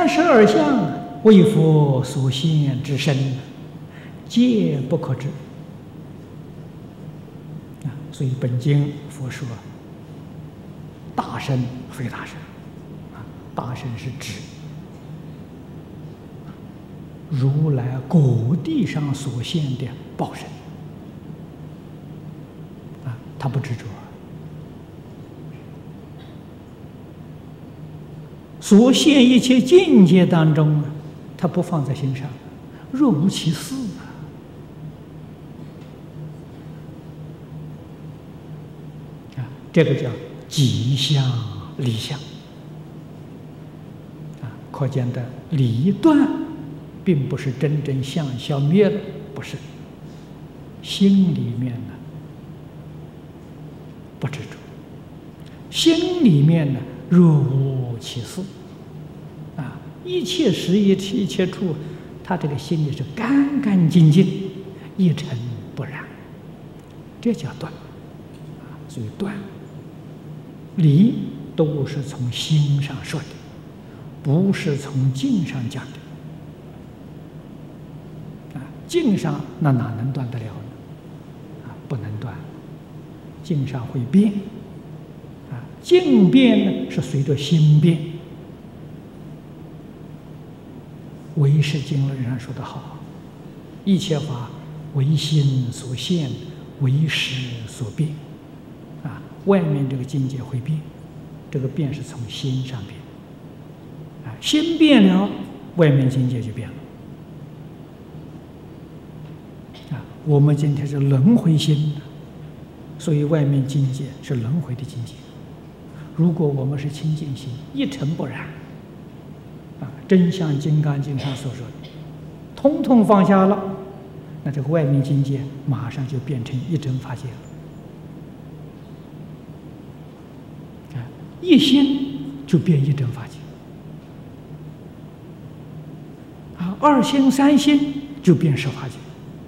32相为佛所现之身，皆不可知。所以本经佛说，大身非大身，大身是指如来果地上所现的报身，他不执着，所现一切境界当中，他不放在心上，若无其事这个叫即相离相可见的离断，并不是真正相消灭了，不是，心里面呢不执着，心里面呢若无其事一切时一切处，他这个心里是干干净净，一尘不染，这叫断所以断离都是从心上说的，不是从境上讲的境上那哪能断得了呢？不能断，境上会变境变呢是随着心变。唯识经论上说得好，一切法唯心所现，唯识所变外面这个境界会变，这个变是从心上变心变了，外面境界就变了我们今天是轮回心，所以外面境界是轮回的境界。如果我们是清净心，一尘不染真像金刚经上所说的，通通放下了，那这个外面境界马上就变成一真法界了一心就变一真法界二心三心就变十法界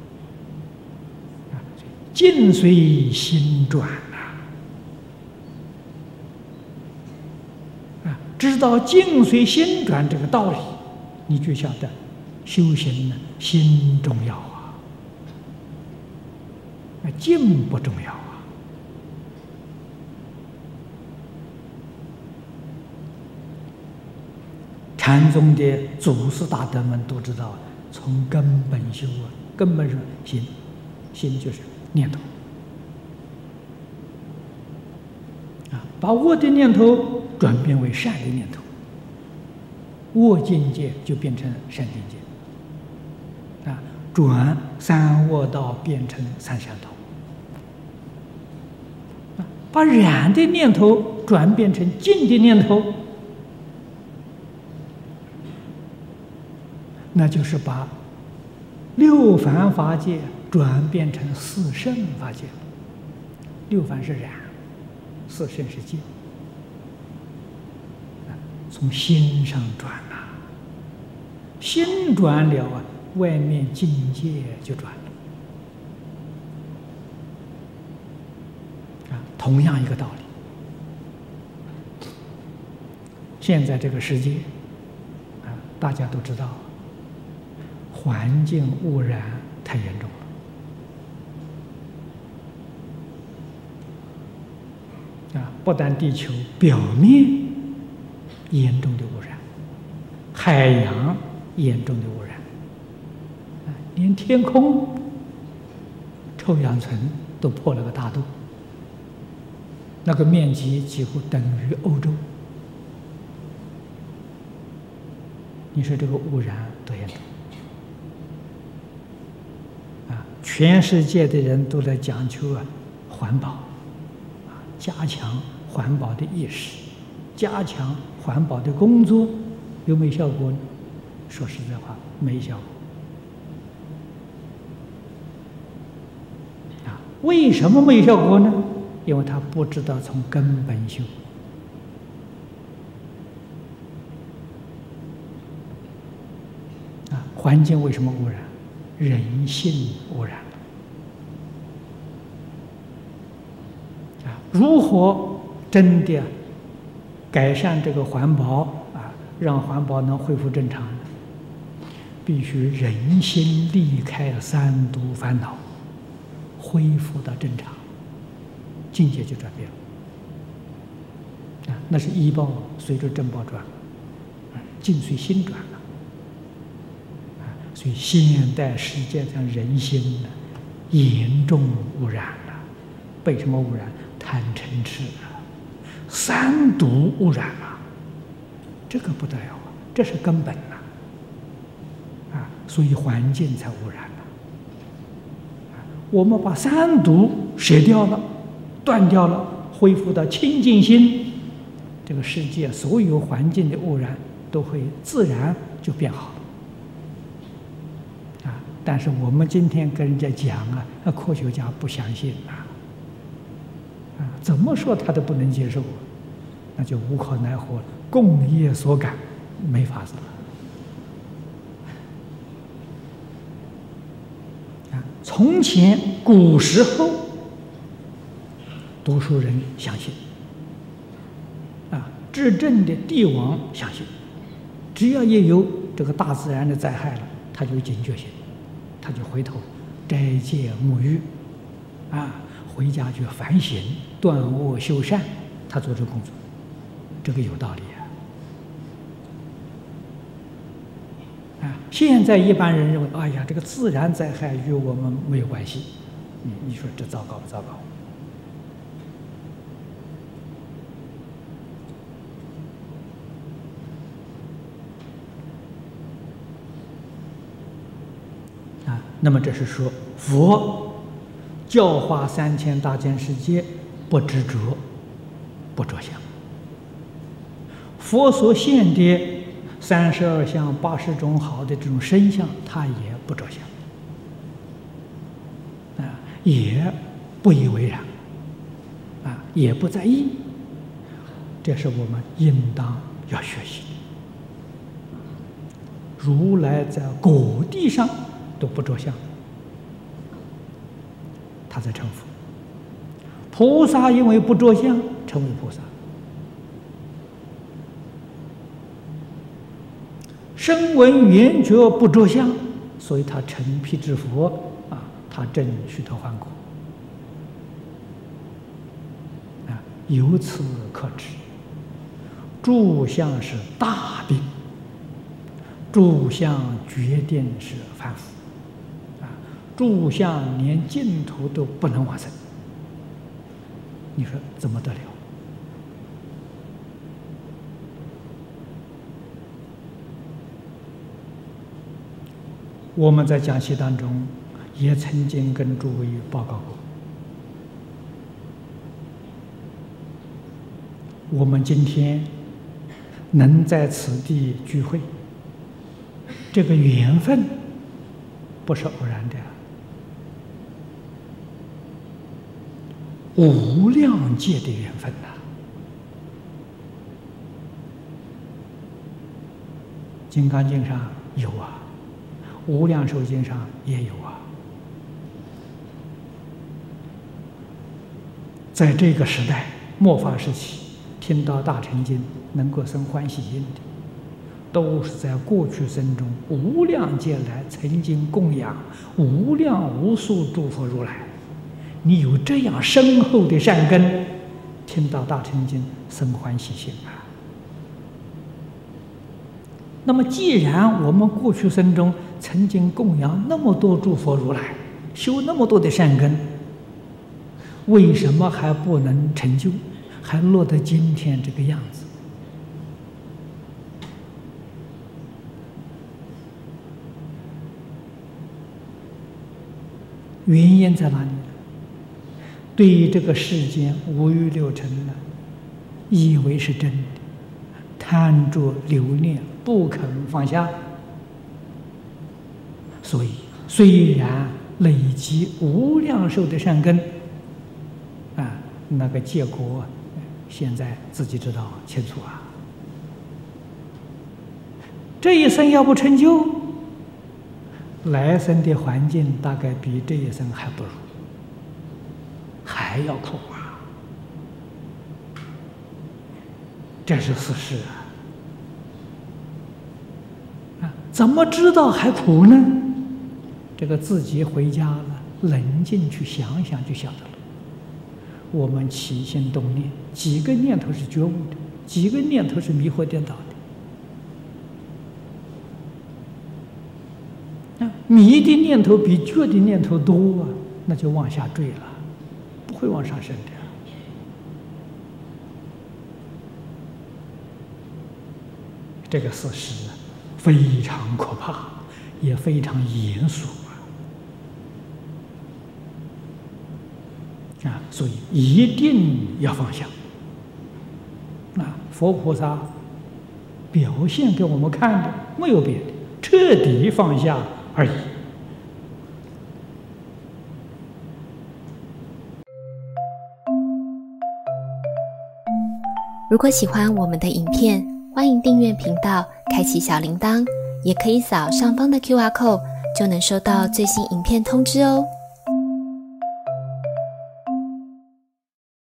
境随心转知道境随心转这个道理，你就晓得修行呢，心重要境不重要禅宗的祖师大德们都知道，从根本修根本是心，心就是念头把恶的念头转变为善的念头，恶境界就变成善境界转三恶道变成三善道把染的念头转变成净的念头，那就是把六凡法界转变成四圣法界。六凡是染，四圣是净，从心上转心转了外面境界就转了同样一个道理。现在这个世界大家都知道，环境污染太严重了不但地球表面严重的污染，海洋严重的污染连天空臭氧层都破了个大洞，那个面积几乎等于欧洲。你说这个污染多严重全世界的人都在讲求环保加强环保的意识，加强环保的工作，有没有效果呢？说实在话，没效果为什么没效果呢？因为他不知道从根本修环境为什么污染？人性污染如何真的改善这个环保让环保能恢复正常呢？必须人心离开三毒烦恼，恢复到正常，境界就转变了。那是依报随着正报转，境随心转了。所以现代世界上人心呢，严重污染了。被什么污染？贪嗔痴啊，三毒污染了，这个不得了啊，这是根本呐。所以环境才污染了。我们把三毒舍掉了，断掉了，恢复到清净心，这个世界所有环境的污染都会自然就变好了。但是我们今天跟人家讲那科学家不相信怎么说他都不能接受，那就无可奈何，共业所感，没法子了。从前古时候，读书人相信，执政的帝王相信，只要一有这个大自然的灾害了，他就有警觉性。他就回头斋戒沐浴，回家去反省、断恶修善，他做这工作，这个有道理现在一般人认为，哎呀，这个自然灾害与我们没有关系，你说这糟糕不糟糕？那么这是说佛教化3000大千世界，不执着，不着相。佛所现的32相、80种好的这种身相，他也不着相，也不以为然，也不在意。这是我们应当要学习。如来在果地上都不着相，他在成佛。菩萨因为不着相，成为菩萨。声闻缘觉不着相，所以他成辟支佛他证须陀洹果由此可知，住相是大病，住相决定是凡夫住相连净土都不能往生，你说怎么得了？我们在讲习当中也曾经跟诸位报告过，我们今天能在此地聚会，这个缘分不是偶然的，无量界的缘分呐。金刚经上有无量寿经上也有在这个时代末法时期，听到大乘经能够生欢喜心的，都是在过去生中无量劫来曾经供养无量无数诸佛如来。你有这样深厚的善根，听到大乘经生欢喜心那么既然我们过去生中曾经供养那么多诸佛如来，修那么多的善根，为什么还不能成就，还落得今天这个样子？原因在哪里？对于这个世间五欲六尘以为是真的，贪着留恋，不肯放下，所以虽然累积无量寿的善根那个结果现在自己知道清楚这一生要不成就，来生的环境大概比这一生还不如，还要苦这是事实怎么知道还苦呢？这个自己回家了，冷静去想想就晓得了。我们起心动念，几个念头是觉悟的，几个念头是迷惑颠倒的。迷的念头比觉的念头多啊，那就往下坠了，不会往上升的。这个事实非常可怕，也非常严肃啊！所以一定要放下。佛菩萨表现给我们看的没有别的，彻底放下而已。 如果喜欢我们的影片，欢迎订阅频道，开启小铃铛，也可以扫上方的 QR code，就能收到最新影片通知哦。